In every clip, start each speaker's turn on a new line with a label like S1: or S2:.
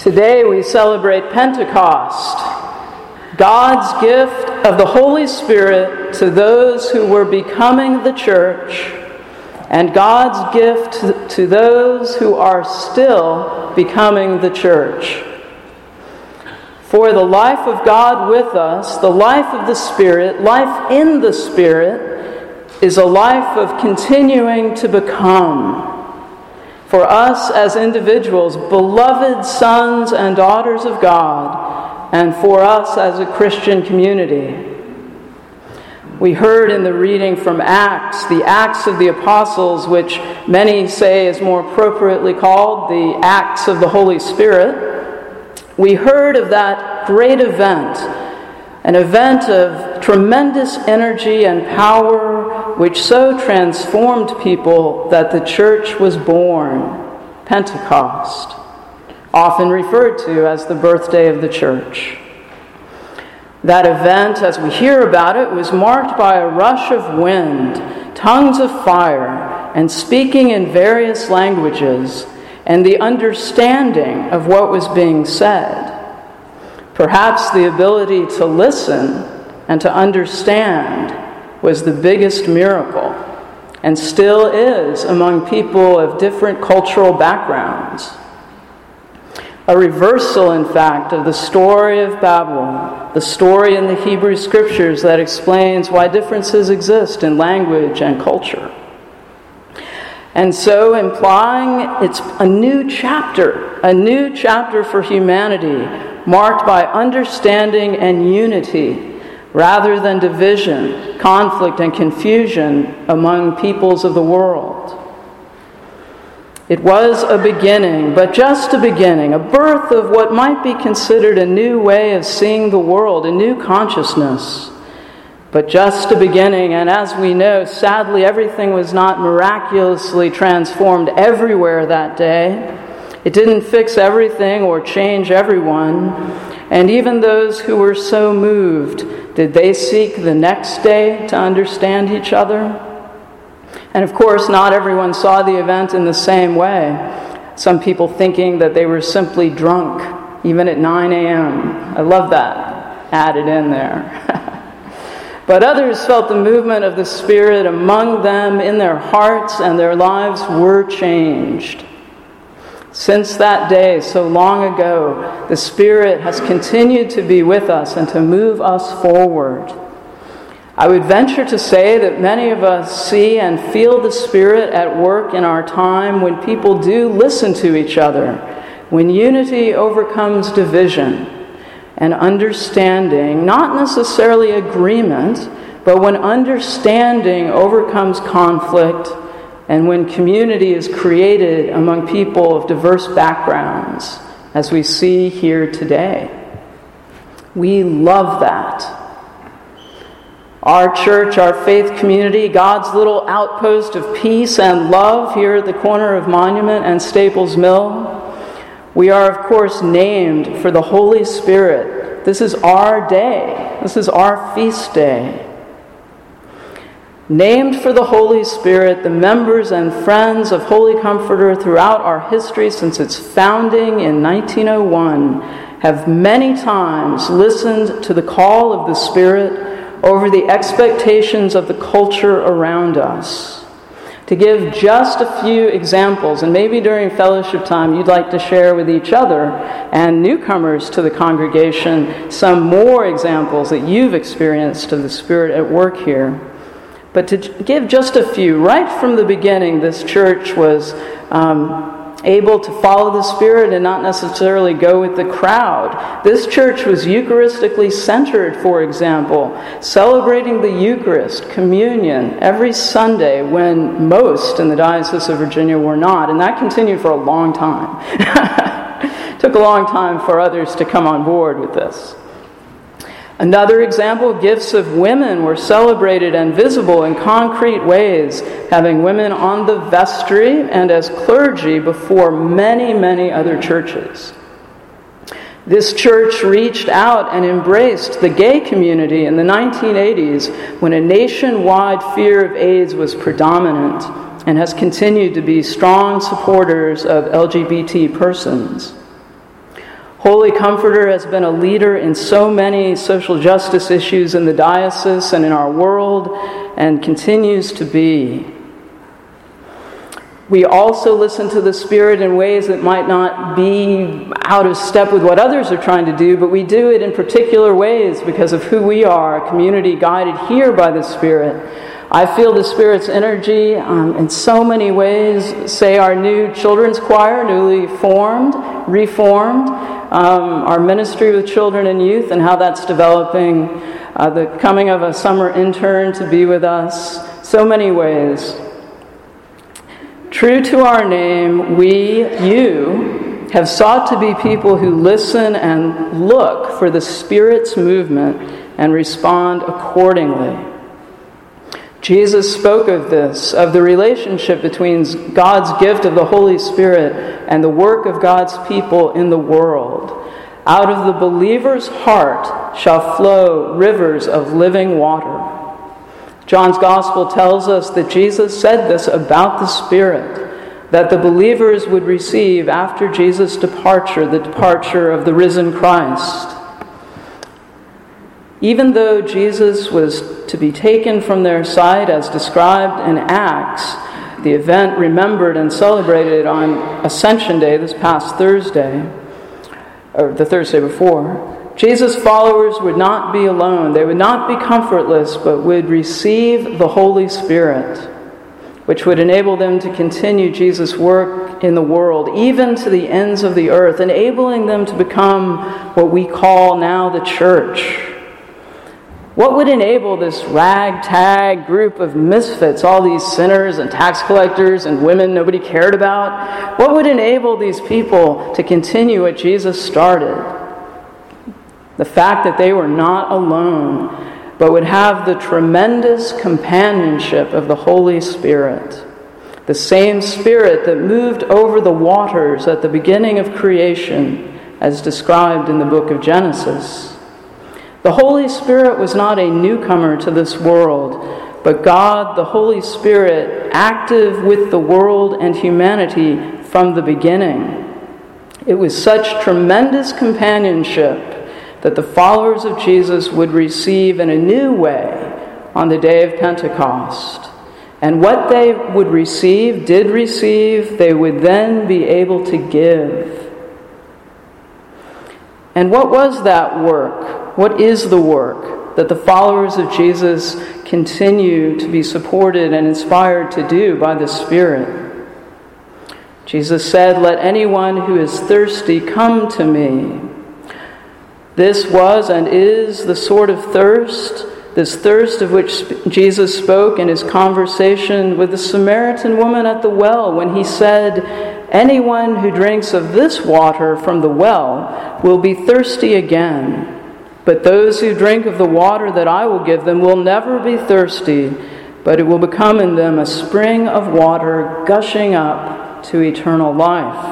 S1: Today we celebrate Pentecost, God's gift of the Holy Spirit to those who were becoming the church, and God's gift to those who are still becoming the church. For the life of God with us, the life of the Spirit, life in the Spirit, is a life of continuing to become. For us as individuals, beloved sons and daughters of God, and for us as a Christian community. We heard in the reading from Acts, the Acts of the Apostles, which many say is more appropriately called the Acts of the Holy Spirit. We heard of that great event, an event of tremendous energy and power, which so transformed people that the church was born, Pentecost, often referred to as the birthday of the church. That event, as we hear about it, was marked by a rush of wind, tongues of fire, and speaking in various languages, and the understanding of what was being said. Perhaps the ability to listen and to understand was the biggest miracle, and still is among people of different cultural backgrounds. A reversal, in fact, of the story of Babel, the story in the Hebrew Scriptures that explains why differences exist in language and culture. And so implying it's a new chapter for humanity, marked by understanding and unity, rather than division, conflict, and confusion among peoples of the world. It was a beginning, but just a beginning, a birth of what might be considered a new way of seeing the world, a new consciousness. But just a beginning, and as we know, sadly, everything was not miraculously transformed everywhere that day. It didn't fix everything or change everyone. And even those who were so moved, did they seek the next day to understand each other? And of course, not everyone saw the event in the same way. Some people thinking that they were simply drunk, even at 9 a.m. I love that added in there. But others felt the movement of the Spirit among them in their hearts, and their lives were changed. Since that day, so long ago, the Spirit has continued to be with us and to move us forward. I would venture to say that many of us see and feel the Spirit at work in our time when people do listen to each other, when unity overcomes division, and understanding, not necessarily agreement, but when understanding overcomes conflict, and when community is created among people of diverse backgrounds, as we see here today. We love that. Our church, our faith community, God's little outpost of peace and love here at the corner of Monument and Staples Mill, we are, of course, named for the Holy Spirit. This is our day. This is our feast day. Named for the Holy Spirit, the members and friends of Holy Comforter throughout our history since its founding in 1901 have many times listened to the call of the Spirit over the expectations of the culture around us. To give just a few examples, and maybe during fellowship time you'd like to share with each other and newcomers to the congregation some more examples that you've experienced of the Spirit at work here. But to give just a few, right from the beginning, this church was able to follow the Spirit and not necessarily go with the crowd. This church was Eucharistically centered, for example, celebrating the Eucharist, communion, every Sunday when most in the Diocese of Virginia were not. And that continued for a long time. It took a long time for others to come on board with this. Another example, gifts of women were celebrated and visible in concrete ways, having women on the vestry and as clergy before many, many other churches. This church reached out and embraced the gay community in the 1980s when a nationwide fear of AIDS was predominant, and has continued to be strong supporters of LGBT persons. Holy Comforter has been a leader in so many social justice issues in the diocese and in our world, and continues to be. We also listen to the Spirit in ways that might not be out of step with what others are trying to do, but we do it in particular ways because of who we are, a community guided here by the Spirit. I feel the Spirit's energy in so many ways. Say our new children's choir, newly reformed, our ministry with children and youth and how that's developing, the coming of a summer intern to be with us, so many ways. True to our name, you, have sought to be people who listen and look for the Spirit's movement and respond accordingly. Jesus spoke of this, of the relationship between God's gift of the Holy Spirit and the work of God's people in the world. Out of the believer's heart shall flow rivers of living water. John's Gospel tells us that Jesus said this about the Spirit, that the believers would receive after Jesus' departure, the departure of the risen Christ. Even though Jesus was to be taken from their sight as described in Acts, the event remembered and celebrated on Ascension Day this past Thursday, or the Thursday before, Jesus' followers would not be alone. They would not be comfortless, but would receive the Holy Spirit, which would enable them to continue Jesus' work in the world, even to the ends of the earth, enabling them to become what we call now the church. What would enable this ragtag group of misfits, all these sinners and tax collectors and women nobody cared about? What would enable these people to continue what Jesus started? The fact that they were not alone, but would have the tremendous companionship of the Holy Spirit. The same Spirit that moved over the waters at the beginning of creation, as described in the book of Genesis. The Holy Spirit was not a newcomer to this world, but God, the Holy Spirit, active with the world and humanity from the beginning. It was such tremendous companionship that the followers of Jesus would receive in a new way on the day of Pentecost. And what they would receive, they would then be able to give. And what was that work? What is the work that the followers of Jesus continue to be supported and inspired to do by the Spirit? Jesus said, "Let anyone who is thirsty come to me." This was and is the sort of thirst, this thirst of which Jesus spoke in his conversation with the Samaritan woman at the well when he said, "Anyone who drinks of this water from the well will be thirsty again. But those who drink of the water that I will give them will never be thirsty, but it will become in them a spring of water gushing up to eternal life."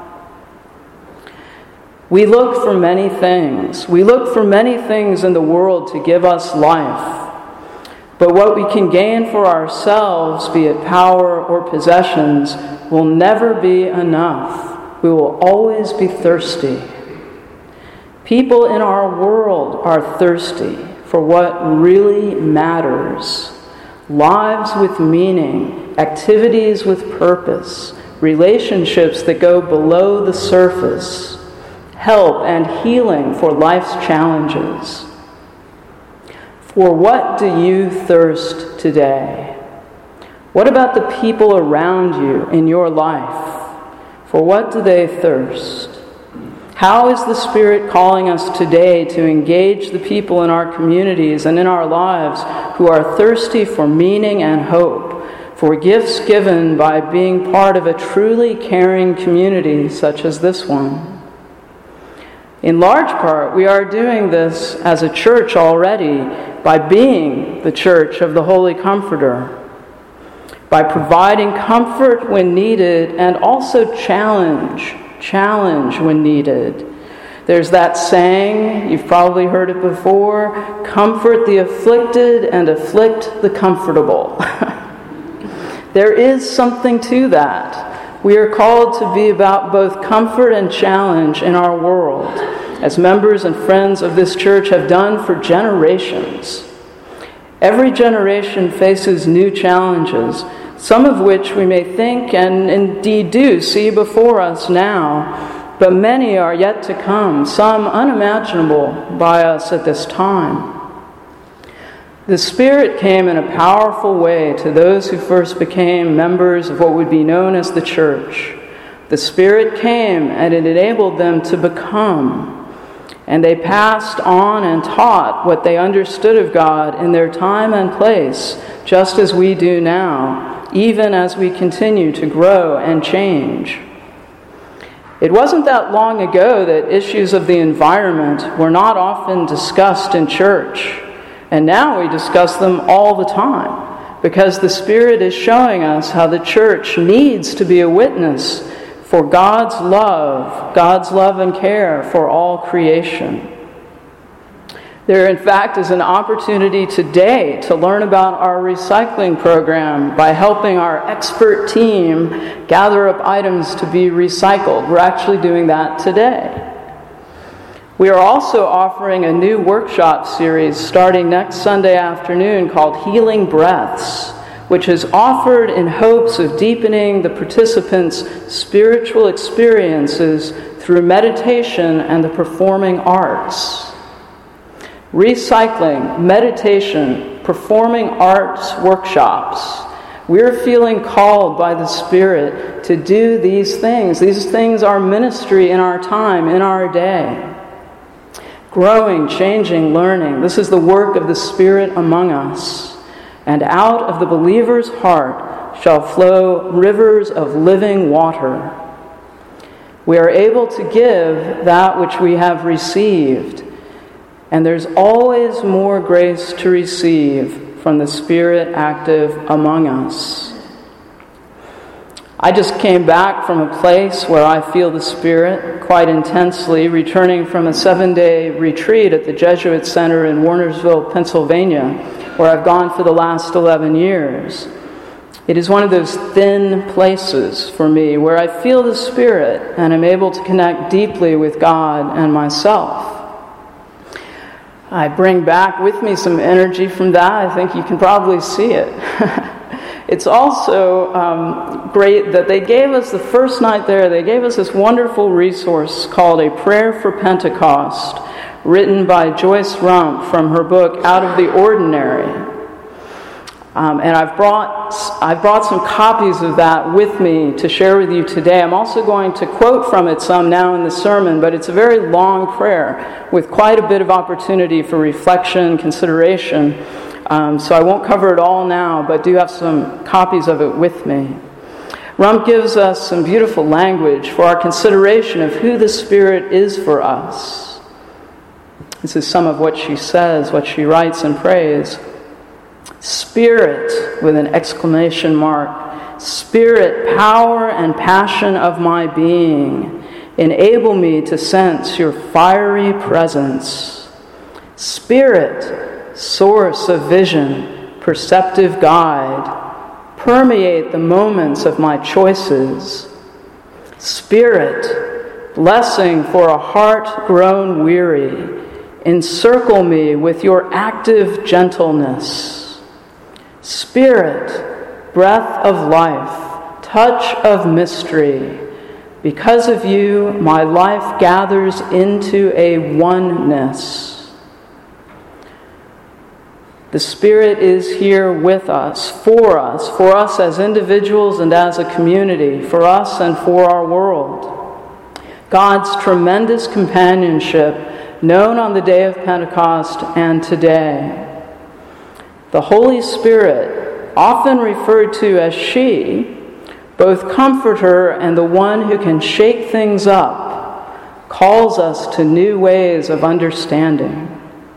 S1: We look for many things. We look for many things in the world to give us life. But what we can gain for ourselves, be it power or possessions, will never be enough. We will always be thirsty. People in our world are thirsty for what really matters. Lives with meaning, activities with purpose, relationships that go below the surface, help and healing for life's challenges. For what do you thirst today? What about the people around you in your life? For what do they thirst? How is the Spirit calling us today to engage the people in our communities and in our lives who are thirsty for meaning and hope, for gifts given by being part of a truly caring community such as this one? In large part, we are doing this as a church already by being the church of the Holy Comforter, by providing comfort when needed and also challenge when needed. There's that saying, you've probably heard it before, comfort the afflicted and afflict the comfortable. There is something to that. We are called to be about both comfort and challenge in our world, as members and friends of this church have done for generations. Every generation faces new challenges, some of which we may think and indeed do see before us now, but many are yet to come, some unimaginable by us at this time. The Spirit came in a powerful way to those who first became members of what would be known as the church. The Spirit came and it enabled them to become, and they passed on and taught what they understood of God in their time and place, just as we do now, even as we continue to grow and change. It wasn't that long ago that issues of the environment were not often discussed in church, and now we discuss them all the time, because the Spirit is showing us how the church needs to be a witness for God's love and care for all creation. There, in fact, is an opportunity today to learn about our recycling program by helping our expert team gather up items to be recycled. We're actually doing that today. We are also offering a new workshop series starting next Sunday afternoon called Healing Breaths, which is offered in hopes of deepening the participants' spiritual experiences through meditation and the performing arts. Recycling, meditation, performing arts workshops. We're feeling called by the Spirit to do these things. These things are ministry in our time, in our day. Growing, changing, learning. This is the work of the Spirit among us. And out of the believer's heart shall flow rivers of living water. We are able to give that which we have received, and there's always more grace to receive from the Spirit active among us. I just came back from a place where I feel the Spirit quite intensely, returning from a 7-day retreat at the Jesuit Center in Warnersville, Pennsylvania, where I've gone for the last 11 years. It is one of those thin places for me where I feel the Spirit and am able to connect deeply with God and myself. I bring back with me some energy from that. I think you can probably see it. It's also great that they gave us, the first night there, they gave us this wonderful resource called A Prayer for Pentecost, written by Joyce Rump from her book Out of the Ordinary. And I've brought some copies of that with me to share with you today. I'm also going to quote from it some now in the sermon, but it's a very long prayer with quite a bit of opportunity for reflection, consideration. So I won't cover it all now, but do have some copies of it with me. Rump gives us some beautiful language for our consideration of who the Spirit is for us. This is some of what she says, what she writes and prays. Spirit, with an exclamation mark. Spirit, power and passion of my being, enable me to sense your fiery presence. Spirit, source of vision, perceptive guide, permeate the moments of my choices. Spirit, blessing for a heart grown weary, encircle me with your active gentleness. Spirit, breath of life, touch of mystery, because of you my life gathers into a oneness. The Spirit is here with us for us as individuals and as a community, for us and for our world. God's tremendous companionship known on the day of Pentecost and today. The Holy Spirit, often referred to as she, both comforter and the one who can shake things up, calls us to new ways of understanding.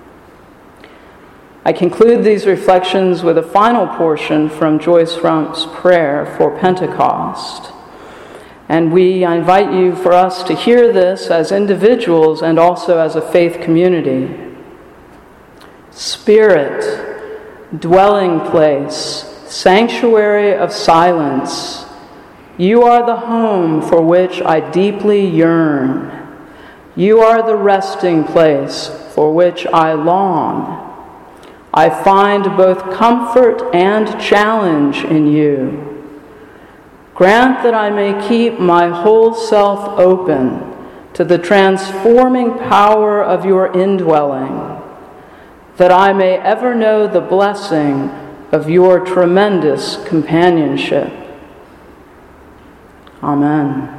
S1: I conclude these reflections with a final portion from Joyce Rump's prayer for Pentecost. And I invite you for us to hear this as individuals and also as a faith community. Spirit, dwelling place, sanctuary of silence, You are the home for which I deeply yearn. You are the resting place for which I long. I find both comfort and challenge in you. Grant that I may keep my whole self open to the transforming power of your indwelling, that I may ever know the blessing of your tremendous companionship. Amen.